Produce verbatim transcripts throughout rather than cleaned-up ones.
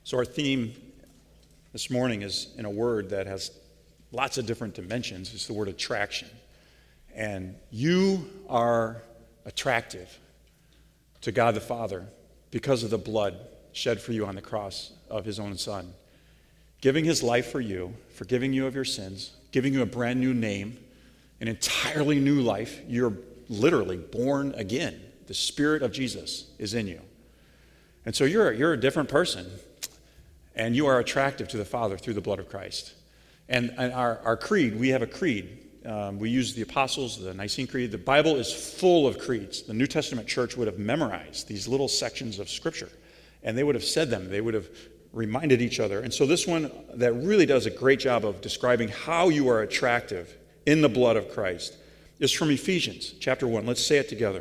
So our theme this morning is in a word that has lots of different dimensions. It's the word attraction. And you are attractive to God the Father because of the blood shed for you on the cross of his own Son, giving his life for you, forgiving you of your sins, giving you a brand new name, an entirely new life. You're literally born again. The Spirit of Jesus is in you. And so you're, you're a different person, and you are attractive to the Father through the blood of Christ. And, and our, our creed, we have a creed. Um, we use the Apostles, the Nicene Creed. The Bible is full of creeds. The New Testament church would have memorized these little sections of Scripture, and they would have said them. They would have reminded each other. And so this one that really does a great job of describing how you are attractive in the blood of Christ is from Ephesians chapter one. Let's say it together.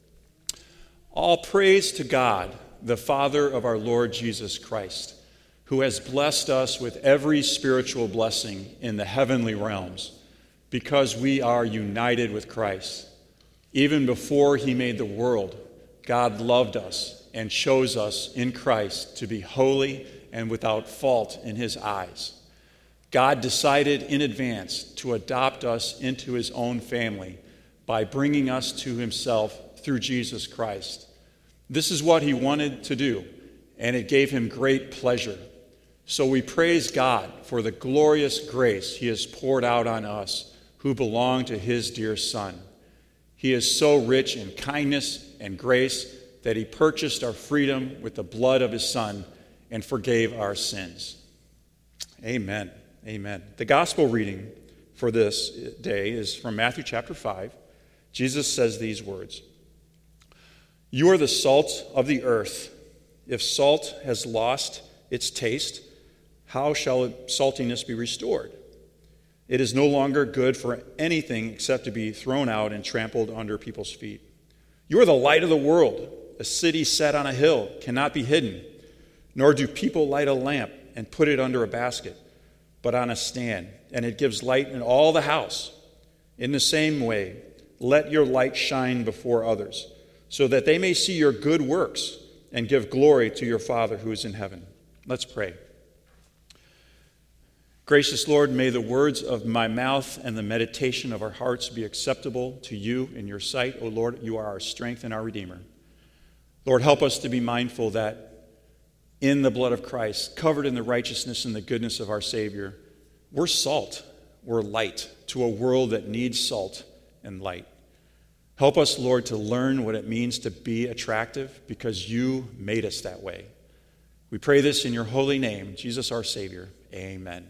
All praise to God, the Father of our Lord Jesus Christ, who has blessed us with every spiritual blessing in the heavenly realms, because we are united with Christ. Even before he made the world, God loved us and chose us in Christ to be holy and without fault in his eyes. God decided in advance to adopt us into his own family by bringing us to himself through Jesus Christ. This is what he wanted to do, and it gave him great pleasure. So we praise God for the glorious grace he has poured out on us who belong to his dear Son. He is so rich in kindness and grace that he purchased our freedom with the blood of his Son and forgave our sins. Amen. Amen. The gospel reading for this day is from Matthew chapter five. Jesus says these words: "You are the salt of the earth. If salt has lost its taste, how shall its saltiness be restored? It is no longer good for anything except to be thrown out and trampled under people's feet. You are the light of the world. A city set on a hill cannot be hidden, nor do people light a lamp and put it under a basket, but on a stand, and it gives light in all the house. In the same way, let your light shine before others, so that they may see your good works and give glory to your Father who is in heaven." Let's pray. Gracious Lord, may the words of my mouth and the meditation of our hearts be acceptable to you in your sight. O Lord, you are our strength and our Redeemer. Lord, help us to be mindful that in the blood of Christ, covered in the righteousness and the goodness of our Savior, we're salt, we're light to a world that needs salt and light. Help us, Lord, to learn what it means to be attractive because you made us that way. We pray this in your holy name, Jesus our Savior. Amen.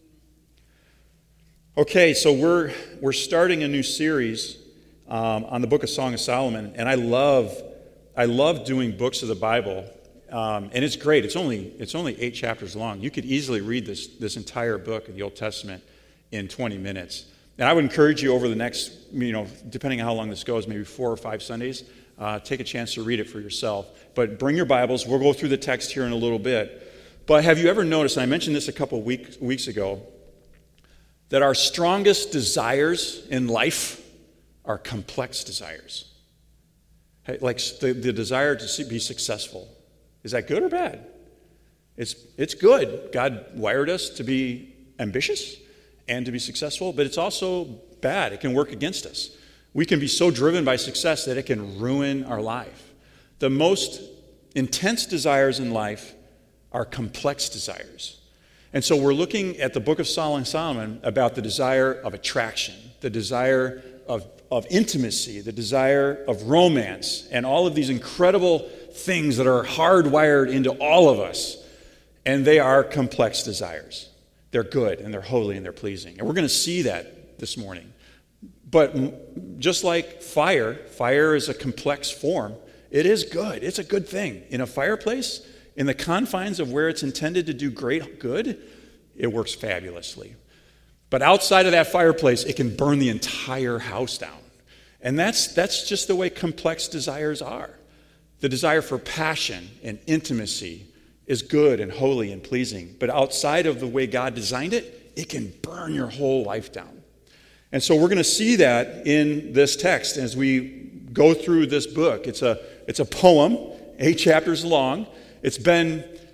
Okay, so we're we're starting a new series um, on the book of Song of Solomon, and I love I love doing books of the Bible, um, and it's great. It's only it's only eight chapters long. You could easily read this this entire book of the Old Testament in twenty minutes. And I would encourage you over the next, you know, depending on how long this goes, maybe four or five Sundays, uh, take a chance to read it for yourself. But bring your Bibles. We'll go through the text here in a little bit. But have you ever noticed, and I mentioned this a couple week, weeks ago, that our strongest desires in life are complex desires? Like the, the desire to be successful. Is that good or bad? It's, it's good. God wired us to be ambitious and to be successful, but it's also bad. It can work against us. We can be so driven by success that it can ruin our life. The most intense desires in life are complex desires. And so we're looking at the book of Solomon about the desire of attraction, the desire of, of intimacy, the desire of romance, and all of these incredible things that are hardwired into all of us. And they are complex desires. They're good, and they're holy, and they're pleasing. And we're going to see that this morning. But just like fire, fire is a complex form. It is good. It's a good thing. In a fireplace, in the confines of where it's intended to do great good, it works fabulously. But outside of that fireplace, it can burn the entire house down. And that's that's just the way complex desires are. The desire for passion and intimacy is good and holy and pleasing. But outside of the way God designed it, it can burn your whole life down. And so we're going to see that in this text as we go through this book. It's a, it's a poem, eight chapters long. It's been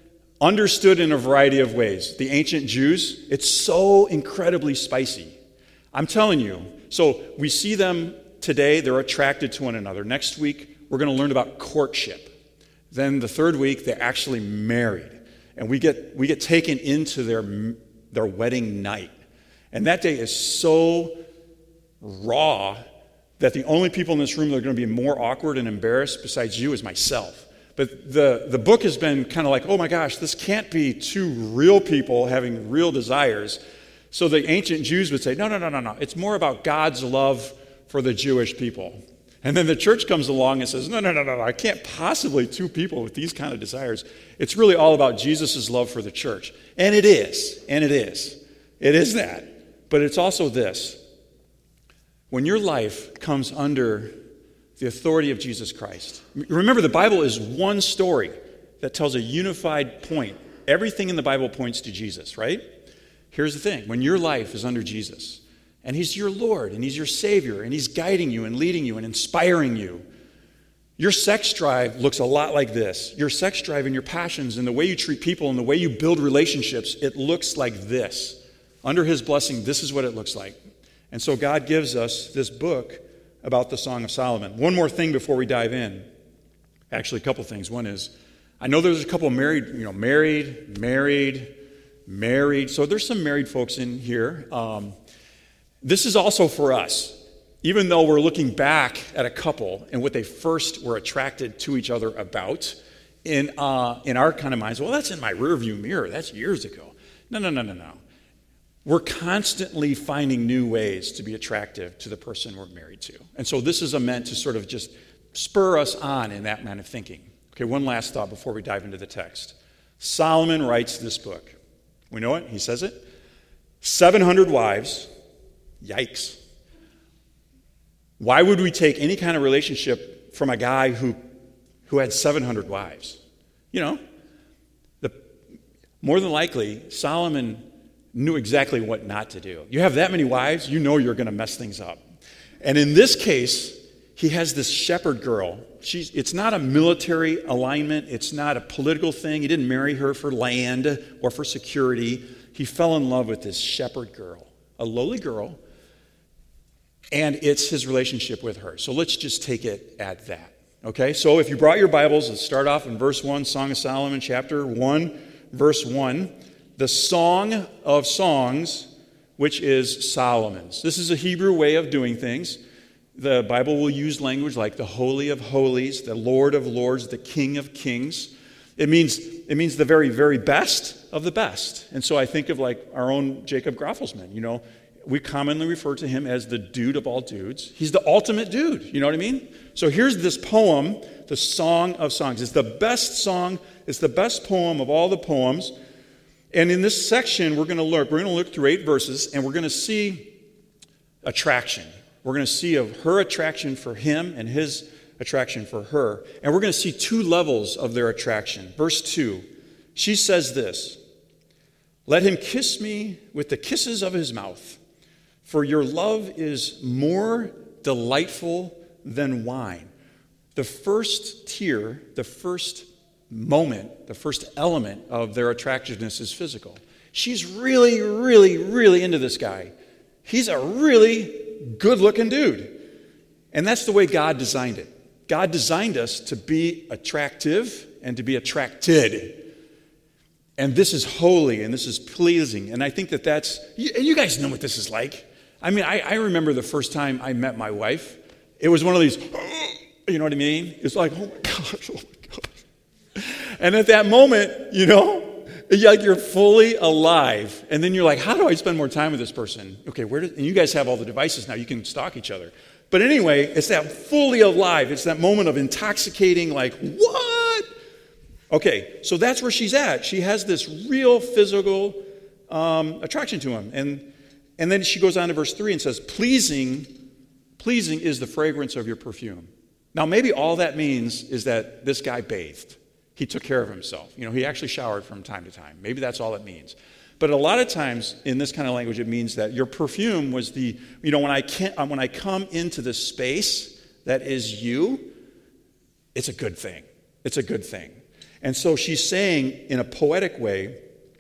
understood in a variety of ways. The ancient Jews, it's so incredibly spicy. I'm telling you. So we see them today, they're attracted to one another. Next week, we're going to learn about courtship. Then the third week, they're actually married. And we get we get taken into their, their wedding night. And that day is so raw that the only people in this room that are going to be more awkward and embarrassed besides you is myself. But the, the book has been kind of like, oh my gosh, this can't be two real people having real desires. So the ancient Jews would say, no, no, no, no, no. It's more about God's love for the Jewish people. And then the church comes along and says, no, no, no, no, no. I can't possibly two people with these kind of desires. It's really all about Jesus' love for the church. And it is. And it is. It is that. But it's also this. When your life comes under the authority of Jesus Christ. Remember, the Bible is one story that tells a unified point. Everything in the Bible points to Jesus, right? Here's the thing. When your life is under Jesus, and he's your Lord, and he's your Savior, and he's guiding you and leading you and inspiring you, your sex drive looks a lot like this. Your sex drive and your passions and the way you treat people and the way you build relationships, it looks like this. Under his blessing, this is what it looks like. And so God gives us this book about the Song of Solomon. One more thing before we dive in. Actually, a couple things. One is, I know there's a couple married, you know, married, married, married. So there's some married folks in here. Um, this is also for us. Even though we're looking back at a couple and what they first were attracted to each other about, in uh, in our kind of minds, well, that's in my rearview mirror. That's years ago. No, no, no, no, no. We're constantly finding new ways to be attractive to the person we're married to. And so this is a meant to sort of just spur us on in that kind of thinking. Okay, one last thought before we dive into the text. Solomon writes this book. We know it. He says it. seven hundred wives. Yikes. Why would we take any kind of relationship from a guy who, who had seven hundred wives? You know, the, more than likely, Solomon knew exactly what not to do. You have that many wives, you know you're going to mess things up. And in this case, he has this shepherd girl. She's, it's not a military alignment. It's not a political thing. He didn't marry her for land or for security. He fell in love with this shepherd girl, a lowly girl, and it's his relationship with her. So let's just take it at that. Okay, so if you brought your Bibles, let's start off in verse one, Song of Solomon, chapter one, verse one. The Song of Songs, which is Solomon's. This is a Hebrew way of doing things. The Bible will use language like the Holy of Holies, the Lord of Lords, the King of Kings. It means, it means the very, very best of the best. And so I think of like our own Jacob Groffelsman. You know, we commonly refer to him as the dude of all dudes. He's the ultimate dude. You know what I mean? So here's this poem, the Song of Songs. It's the best song. It's the best poem of all the poems. And in this section, we're going to look, we're going to look through eight verses, and we're going to see attraction. We're going to see of her attraction for him and his attraction for her. And we're going to see two levels of their attraction. Verse two, she says this, "Let him kiss me with the kisses of his mouth, for your love is more delightful than wine." The first tier, the first moment, the first element of their attractiveness is physical. She's really, really, really into this guy. He's a really good-looking dude. And that's the way God designed it. God designed us to be attractive and to be attracted. And this is holy and this is pleasing. And I think that that's, you, you guys know what this is like. I mean, I, I remember the first time I met my wife. It was one of these, you know what I mean? It's like, oh my gosh, oh my gosh. And at that moment, you know, like you're fully alive. And then you're like, how do I spend more time with this person? Okay, where did, and you guys have all the devices now. You can stalk each other. But anyway, it's that fully alive. It's that moment of intoxicating, like, what? Okay, so that's where she's at. She has this real physical um, attraction to him. And, and then she goes on to verse three and says, pleasing, pleasing is the fragrance of your perfume. Now, maybe all that means is that this guy bathed. He took care of himself. You know, he actually showered from time to time. Maybe that's all it means. But a lot of times in this kind of language, it means that your perfume was the, you know, when I can't, when I come into the space that is you, it's a good thing. It's a good thing. And so she's saying in a poetic way,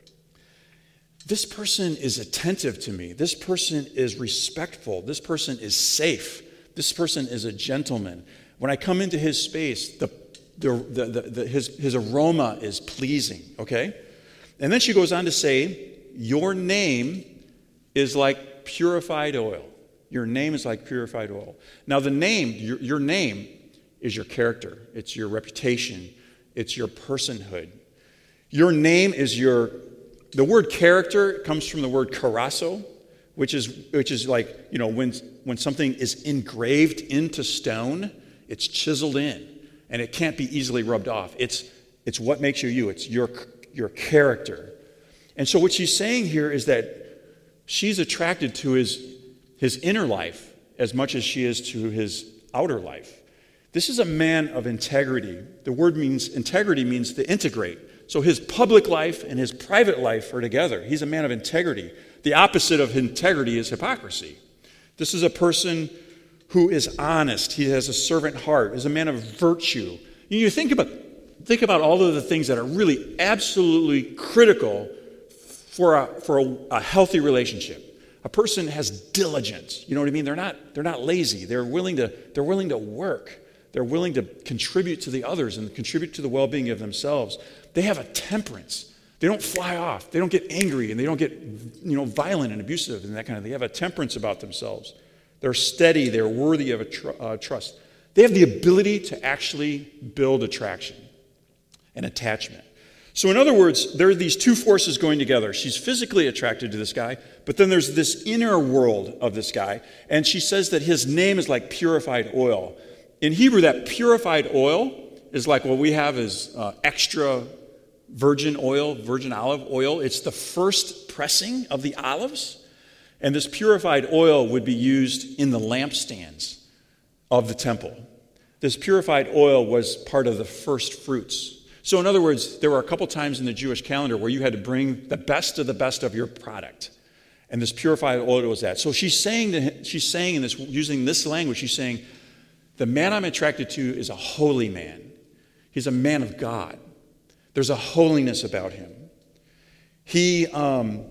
this person is attentive to me. This person is respectful. This person is safe. This person is a gentleman. When I come into his space, the, the, the, the, the, his, his aroma is pleasing, okay? And then she goes on to say, your name is like purified oil. Your name is like purified oil. Now the name, your, your name is your character. It's your reputation. It's your personhood. Your name is your, the word character comes from the word karasso, which is, which is like, you know, when, when something is engraved into stone, it's chiseled in, and it can't be easily rubbed off. It's, it's what makes you you. It's your, your character. And so what she's saying here is that she's attracted to his, his inner life as much as she is to his outer life. This is a man of integrity. The word means, integrity means to integrate. So his public life and his private life are together. He's a man of integrity. The opposite of integrity is hypocrisy. This is a person who is honest. He has a servant heart, is a man of virtue. You think about, think about all of the things that are really absolutely critical for a, for a, a healthy relationship. A person has diligence. You know what I mean? They're not, they're not lazy. They're willing to, they're willing to work. They're willing to contribute to the others and contribute to the well-being of themselves. They have a temperance. They don't fly off. They don't get angry, and they don't get, you know, violent and abusive and that kind of thing. They have a temperance about themselves. They're steady. They're worthy of a tr- uh, trust. They have the ability to actually build attraction and attachment. So in other words, there are these two forces going together. She's physically attracted to this guy, but then there's this inner world of this guy, and she says that his name is like purified oil. In Hebrew, that purified oil is like what we have is uh, extra virgin oil, virgin olive oil. It's the first pressing of the olives. And this purified oil would be used in the lampstands of the temple. This purified oil was part of the first fruits. So in other words, there were a couple times in the Jewish calendar where you had to bring the best of the best of your product. And this purified oil was that. So she's saying, to him, she's saying in this, using this language, she's saying, the man I'm attracted to is a holy man. He's a man of God. There's a holiness about him. He, um,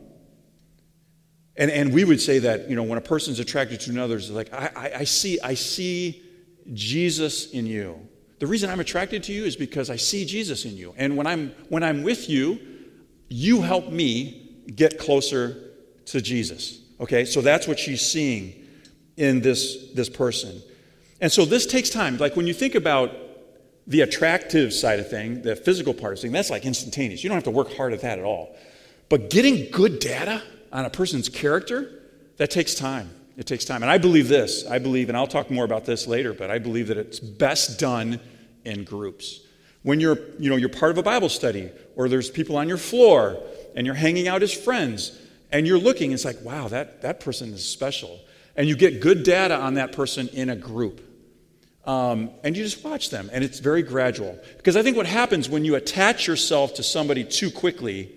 and, and we would say that, you know, when a person's attracted to another, it's like, I, I, I see, I see Jesus in you. The reason I'm attracted to you is because I see Jesus in you. And when I'm, when I'm with you, you help me get closer to Jesus. Okay, so that's what she's seeing in this, this person. And so this takes time. Like when you think about the attractive side of thing, the physical part of thing, that's like instantaneous. You don't have to work hard at that at all. But getting good data on a person's character, that takes time. It takes time. And I believe this. I believe, and I'll talk more about this later, but I believe that it's best done in groups. When you're, you know, you're part of a Bible study, or there's people on your floor, and you're hanging out as friends, and you're looking, it's like, wow, that, that person is special. And you get good data on that person in a group. Um, and you just watch them, and it's very gradual. Because I think what happens when you attach yourself to somebody too quickly,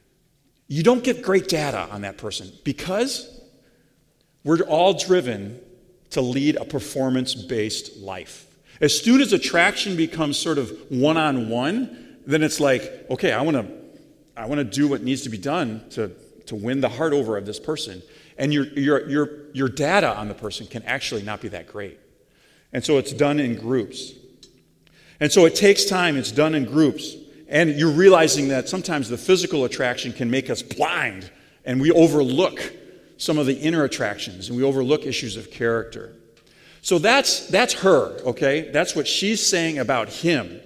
you don't get great data on that person, because we're all driven to lead a performance-based life. As soon as attraction becomes sort of one-on-one, then it's like, okay, I want to I want to do what needs to be done to, to win the heart over of this person. And your, your, your, your data on the person can actually not be that great. And so it's done in groups. And so it takes time. It's done in groups. And you're realizing that sometimes the physical attraction can make us blind, and we overlook some of the inner attractions, and we overlook issues of character. So that's that's her, okay? That's what she's saying about him.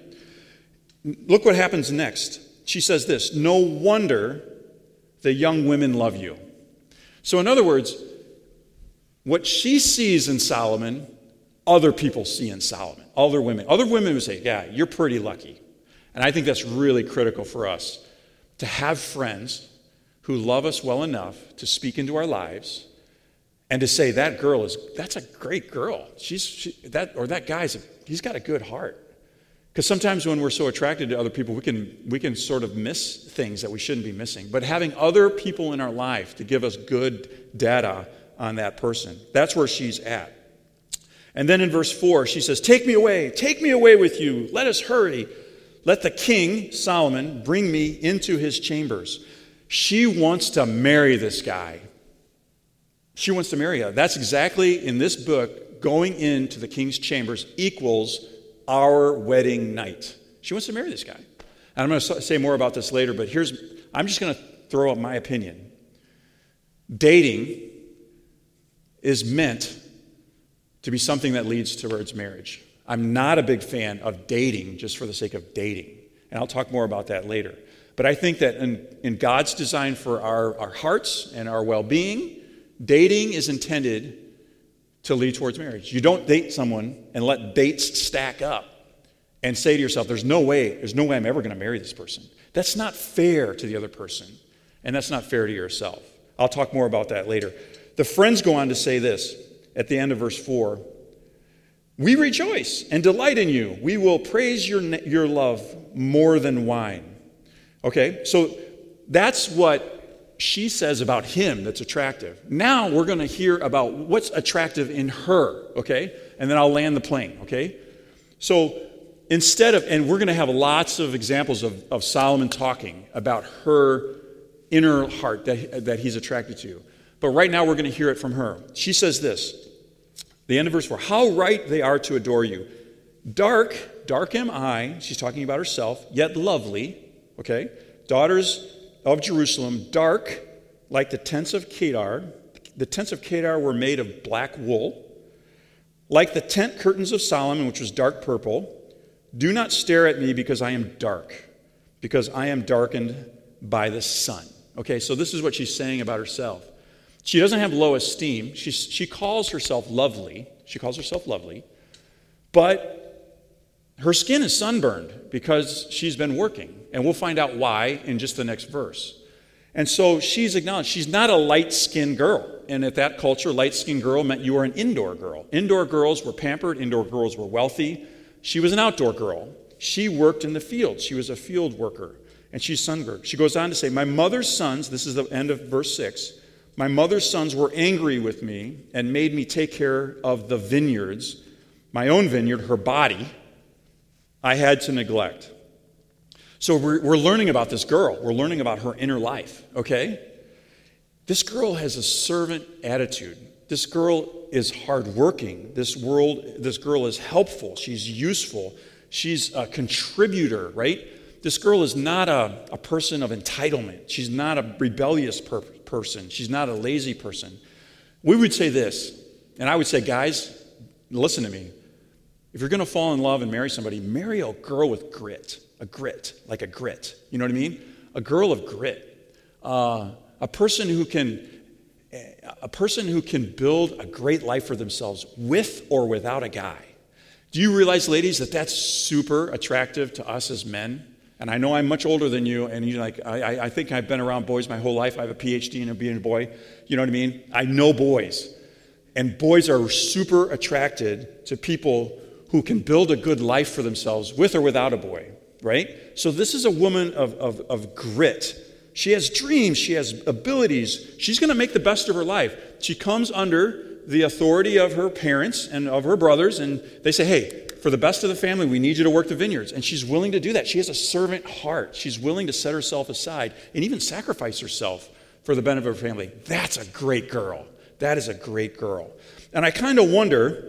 Look what happens next. She says this, no wonder the young women love you. So in other words, what she sees in Solomon, other people see in Solomon. Other women. Other women would say, yeah, you're pretty lucky. And I think that's really critical for us, to have friends who love us well enough to speak into our lives and to say, that girl is, that's a great girl. She's, she, that, or that guy's, a, he's got a good heart. Because sometimes when we're so attracted to other people, we can, we can sort of miss things that we shouldn't be missing. But having other people in our life to give us good data on that person, that's where she's at. And then in verse four, she says, take me away, take me away with you, let us hurry. Let the king, Solomon, bring me into his chambers. She wants to marry this guy. She wants to marry him. That's exactly, in this book, going into the king's chambers equals our wedding night. She wants to marry this guy. And I'm going to say more about this later, but here's, I'm just going to throw up my opinion. Dating is meant to be something that leads towards marriage. I'm not a big fan of dating just for the sake of dating. And I'll talk more about that later. But I think that in, in God's design for our, our hearts and our well-being, dating is intended to lead towards marriage. You don't date someone and let dates stack up and say to yourself, there's no way, there's no way I'm ever going to marry this person. That's not fair to the other person, and that's not fair to yourself. I'll talk more about that later. The friends go on to say this at the end of verse four. We rejoice and delight in you. We will praise your, your love more than wine. Okay, so that's what she says about him that's attractive. Now we're going to hear about what's attractive in her, okay? And then I'll land the plane, okay? So instead of, and we're going to have lots of examples of, of Solomon talking about her inner heart that, that he's attracted to. But right now we're going to hear it from her. She says this, the end of verse four, how right they are to adore you. Dark, dark am I, she's talking about herself, yet lovely, okay? Daughters of Jerusalem, dark like the tents of Kedar. The tents of Kedar were made of black wool. Like the tent curtains of Solomon, which was dark purple. Do not stare at me because I am dark, because I am darkened by the sun. Okay, so this is what she's saying about herself. She doesn't have low esteem. She, she calls herself lovely. She calls herself lovely. But her skin is sunburned because she's been working. And we'll find out why in just the next verse. And so she's acknowledged she's not a light-skinned girl. And at that culture, light-skinned girl meant you were an indoor girl. Indoor girls were pampered. Indoor girls were wealthy. She was an outdoor girl. She worked in the field. She was a field worker. And she's sunburned. She goes on to say, my mother's sons, this is the end of verse six, my mother's sons were angry with me and made me take care of the vineyards. My own vineyard, her body, I had to neglect. So we're, we're learning about this girl. We're learning about her inner life, okay? This girl has a servant attitude. This girl is hardworking. This world, this girl is helpful. She's useful. She's a contributor, right? This girl is not a, a person of entitlement. She's not a rebellious per- person. She's not a lazy person. We would say this, and I would say, guys, listen to me. If you're going to fall in love and marry somebody, marry a girl with grit. A grit, like a grit. You know what I mean? A girl of grit. Uh, a person who can, a person who can build a great life for themselves with or without a guy. Do you realize, ladies, that that's super attractive to us as men? And I know I'm much older than you, and you're like, I, I think I've been around boys my whole life. I have a P H D in being a boy. You know what I mean? I know boys. And boys are super attracted to people who can build a good life for themselves with or without a boy, right? So this is a woman of, of, of grit. She has dreams. She has abilities. She's going to make the best of her life. She comes under the authority of her parents and of her brothers, and they say, hey, for the best of the family, we need you to work the vineyards. And she's willing to do that. She has a servant heart. She's willing to set herself aside and even sacrifice herself for the benefit of her family. That's a great girl. That is a great girl. And I kind of wonder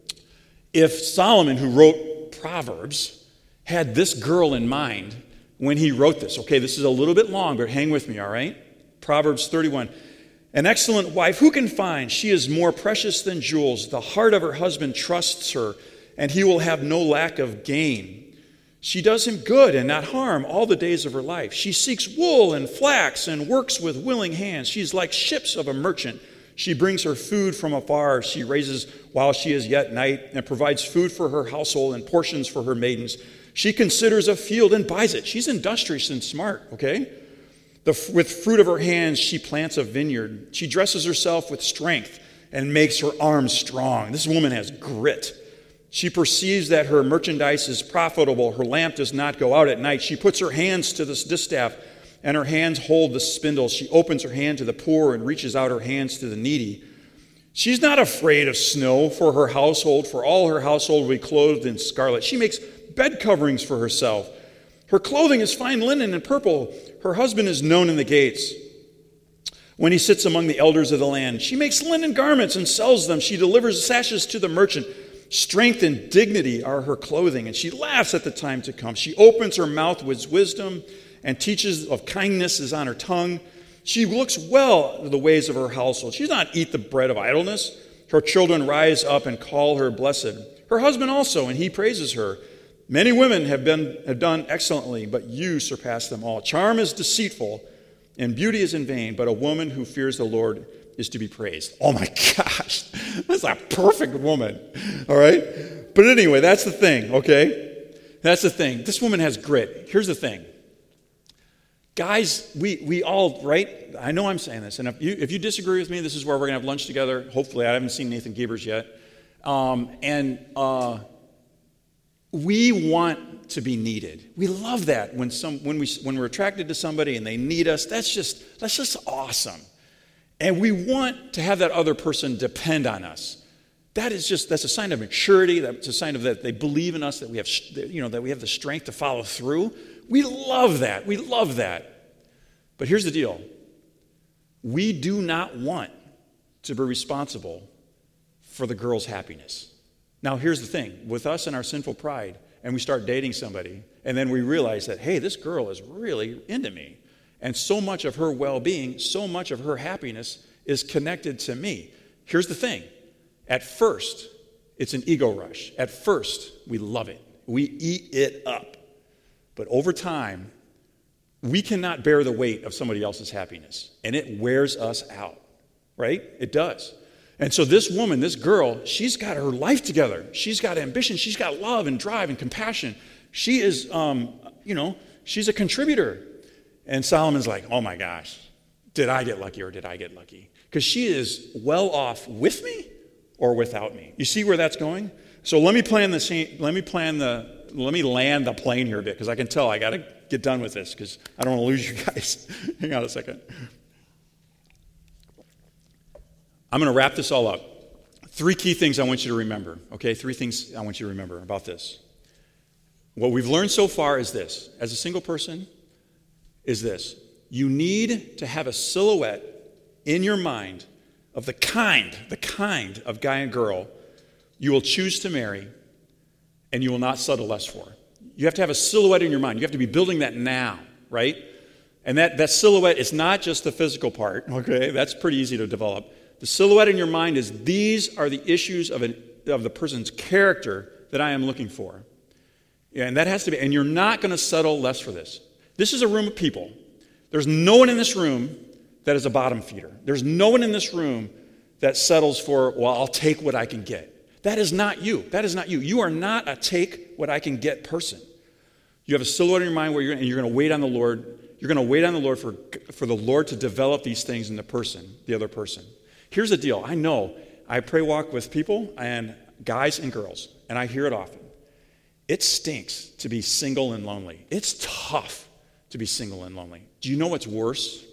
if Solomon, who wrote Proverbs, had this girl in mind when he wrote this. Okay, this is a little bit long, but hang with me, all right? Proverbs thirty-one. An excellent wife, who can find? She is more precious than jewels. The heart of her husband trusts her, and he will have no lack of gain. She does him good and not harm all the days of her life. She seeks wool and flax and works with willing hands. She's like ships of a merchant. She brings her food from afar. She raises while she is yet night and provides food for her household and portions for her maidens. She considers a field and buys it. She's industrious and smart, okay? The, with fruit of her hands, she plants a vineyard. She dresses herself with strength and makes her arms strong. This woman has grit. She perceives that her merchandise is profitable. Her lamp does not go out at night. She puts her hands to the distaff, and her hands hold the spindle. She opens her hand to the poor and reaches out her hands to the needy. She's not afraid of snow for her household, for all her household will be clothed in scarlet. She makes bed coverings for herself. Her clothing is fine linen and purple. Her husband is known in the gates when he sits among the elders of the land. She makes linen garments and sells them. She delivers sashes to the merchant. Strength and dignity are her clothing, and she laughs at the time to come. She opens her mouth with wisdom and teaches of kindness is on her tongue. She looks well to the ways of her household. She does not eat the bread of idleness. Her children rise up and call her blessed. Her husband also, and he praises her. Many women have been have done excellently, but you surpass them all. Charm is deceitful, and beauty is in vain, but a woman who fears the Lord is to be praised. Oh my gosh, that's a perfect woman, all right? But anyway, that's the thing, okay? That's the thing. This woman has grit. Here's the thing. Guys, we we all, right? I know I'm saying this, and if you, if you disagree with me, this is where we're going to have lunch together. Hopefully, I haven't seen Nathan Gebers yet. Um, and uh, we want to be needed. We love that when some when we when we're attracted to somebody and they need us. That's just that's just awesome. And we want to have that other person depend on us. That is just that's a sign of maturity. That's a sign of that they believe in us. That we have you know that we have the strength to follow through. We love that. We love that. But here's the deal. We do not want to be responsible for the girl's happiness. Now, here's the thing. With us and our sinful pride, and we start dating somebody, and then we realize that, hey, this girl is really into me. And so much of her well-being, so much of her happiness is connected to me. Here's the thing. At first, it's an ego rush. At first, we love it. We eat it up. But over time, we cannot bear the weight of somebody else's happiness. And it wears us out, right? It does. And so this woman, this girl, she's got her life together. She's got ambition. She's got love and drive and compassion. She is, um, you know, she's a contributor. And Solomon's like, oh my gosh, did I get lucky or did I get lucky? Because she is well off with me or without me. You see where that's going? So let me plan the scene, let me plan the Let me land the plane here a bit, because I can tell I got to get done with this, because I don't want to lose you guys. Hang on a second. I'm going to wrap this all up. Three key things I want you to remember, okay? Three things I want you to remember about this. What we've learned so far is this. As a single person, is this. You need to have a silhouette in your mind of the kind, the kind of guy and girl you will choose to marry and you will not settle less for. You have to have a silhouette in your mind. You have to be building that now, right? And that, that silhouette is not just the physical part, okay? That's pretty easy to develop. The silhouette in your mind is these are the issues of, an, of the person's character that I am looking for. Yeah, and that has to be, and you're not going to settle less for this. This is a room of people. There's no one in this room that is a bottom feeder. There's no one in this room that settles for, well, I'll take what I can get. That is not you. That is not you. You are not a take what I can get person. You have a silhouette in your mind where you're, and you're going to wait on the Lord. You're going to wait on the Lord for, for the Lord to develop these things in the person, the other person. Here's the deal. I know I pray walk with people and guys and girls, and I hear it often. It stinks to be single and lonely. It's tough to be single and lonely. Do you know what's worse?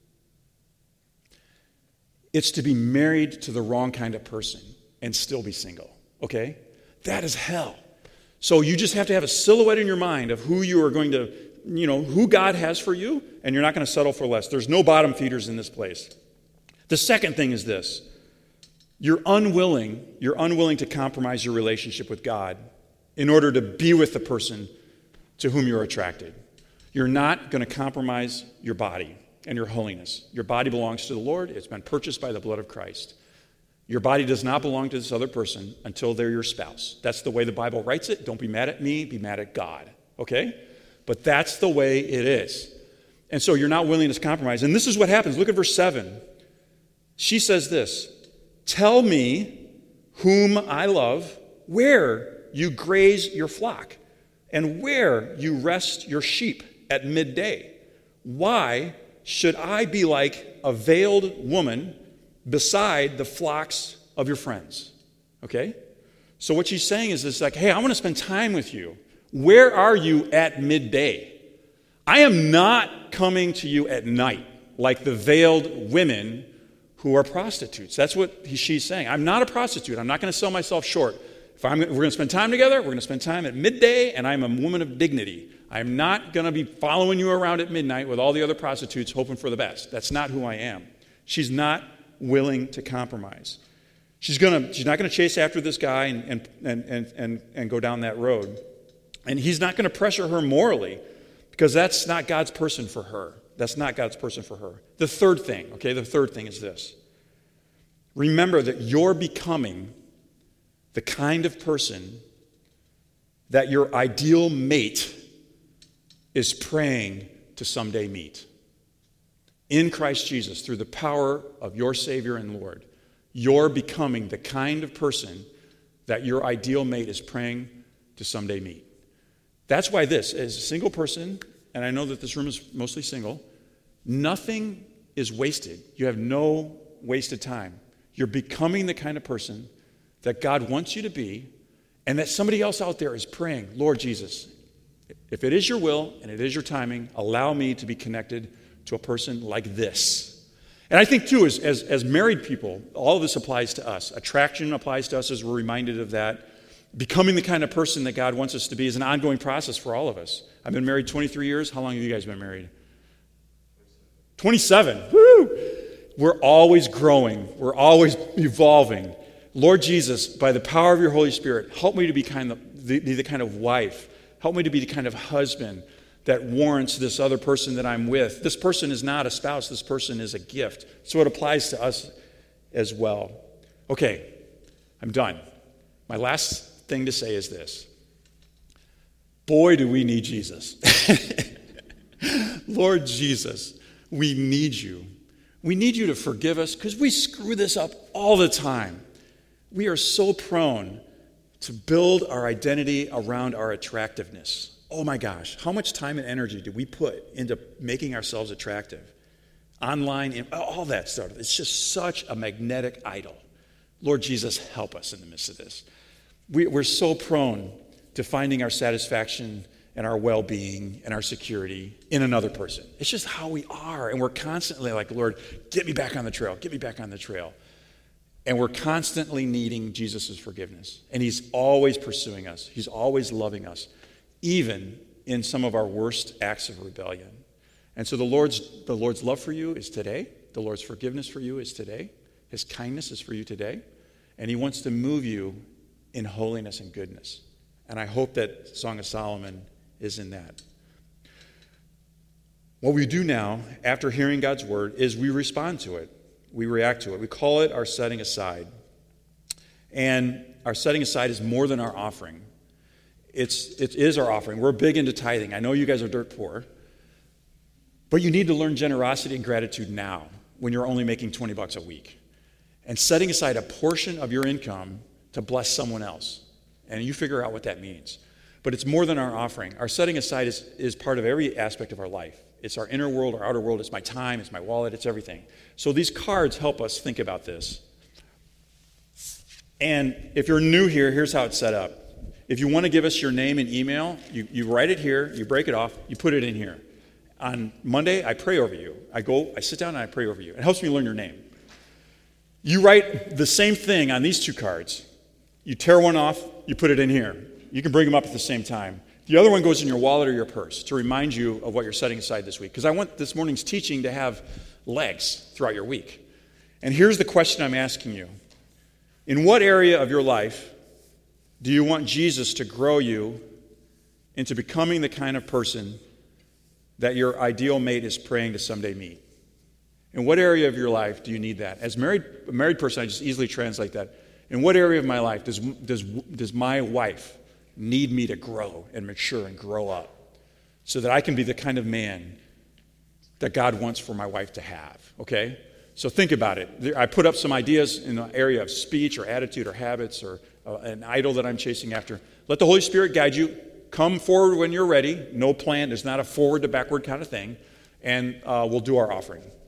It's to be married to the wrong kind of person and still be single, okay? That is hell. So you just have to have a silhouette in your mind of who you are going to, you know, who God has for you, and you're not going to settle for less. There's no bottom feeders in this place. The second thing is this. You're unwilling, you're unwilling to compromise your relationship with God in order to be with the person to whom you're attracted. You're not going to compromise your body and your holiness. Your body belongs to the Lord. It's been purchased by the blood of Christ. Your body does not belong to this other person until they're your spouse. That's the way the Bible writes it. Don't be mad at me, be mad at God, okay? But that's the way it is. And so you're not willing to compromise. And this is what happens. Look at verse seven. She says this, tell me whom I love, where you graze your flock, and where you rest your sheep at midday. Why should I be like a veiled woman beside the flocks of your friends? Okay? So what she's saying is this, like, hey, I want to spend time with you. Where are you at midday? I am not coming to you at night like the veiled women who are prostitutes. That's what he, she's saying. I'm not a prostitute. I'm not going to sell myself short. If I'm, we're going to spend time together, we're going to spend time at midday, and I'm a woman of dignity. I'm not going to be following you around at midnight with all the other prostitutes hoping for the best. That's not who I am. She's not willing to compromise. She's gonna. She's not going to chase after this guy and, and, and, and, and, and go down that road. And he's not going to pressure her morally because that's not God's person for her. That's not God's person for her. The third thing, okay, the third thing is this. Remember that you're becoming the kind of person that your ideal mate is praying to someday meet. In Christ Jesus, through the power of your Savior and Lord, you're becoming the kind of person that your ideal mate is praying to someday meet. That's why this, as a single person, and I know that this room is mostly single, nothing is wasted. You have no wasted time. You're becoming the kind of person that God wants you to be, and that somebody else out there is praying, Lord Jesus, if it is your will and it is your timing, allow me to be connected to a person like this. And I think, too, as, as, as married people, all of this applies to us. Attraction applies to us as we're reminded of that. Becoming the kind of person that God wants us to be is an ongoing process for all of us. I've been married twenty-three years. How long have you guys been married? twenty-seven. Woo! We're always growing. We're always evolving. Lord Jesus, by the power of your Holy Spirit, help me to be, kind of, be the kind of wife. Help me to be the kind of husband that warrants this other person that I'm with. This person is not a spouse. This person is a gift. So it applies to us as well. Okay, I'm done. My last thing to say is this. Boy, do we need Jesus. Lord Jesus, we need you. We need you to forgive us because we screw this up all the time. We are so prone to build our identity around our attractiveness. Oh my gosh, how much time and energy do we put into making ourselves attractive? Online, all that stuff. It's just such a magnetic idol. Lord Jesus, help us in the midst of this. We, we're so prone to finding our satisfaction and our well-being and our security in another person. It's just how we are. And we're constantly like, Lord, get me back on the trail. Get me back on the trail. And we're constantly needing Jesus' forgiveness. And he's always pursuing us. He's always loving us, even in some of our worst acts of rebellion. And so the Lord's, the Lord's love for you is today. The Lord's forgiveness for you is today. His kindness is for you today. And he wants to move you in holiness and goodness. And I hope that Song of Solomon is in that. What we do now, after hearing God's word, is we respond to it. We react to it. We call it our setting aside. And our setting aside is more than our offering. It's, it is our offering. We're big into tithing. I know you guys are dirt poor. But you need to learn generosity and gratitude now when you're only making twenty bucks a week. And setting aside a portion of your income to bless someone else. And you figure out what that means. But it's more than our offering. Our setting aside is, is part of every aspect of our life. It's our inner world, our outer world. It's my time, it's my wallet, it's everything. So these cards help us think about this. And if you're new here, here's how it's set up. If you want to give us your name and email, you, you write it here, you break it off, you put it in here. On Monday, I pray over you. I go, I sit down and I pray over you. It helps me learn your name. You write the same thing on these two cards. You tear one off, you put it in here. You can bring them up at the same time. The other one goes in your wallet or your purse to remind you of what you're setting aside this week. Because I want this morning's teaching to have legs throughout your week. And here's the question I'm asking you. In what area of your life do you want Jesus to grow you into becoming the kind of person that your ideal mate is praying to someday meet? In what area of your life do you need that? As married, a married person, I just easily translate that. In what area of my life does, does, does my wife need me to grow and mature and grow up so that I can be the kind of man that God wants for my wife to have, okay? So think about it. I put up some ideas in the area of speech or attitude or habits or uh, an idol that I'm chasing after. Let the Holy Spirit guide you. Come forward when you're ready. No plan. There's not a forward to backward kind of thing. And uh, we'll do our offering.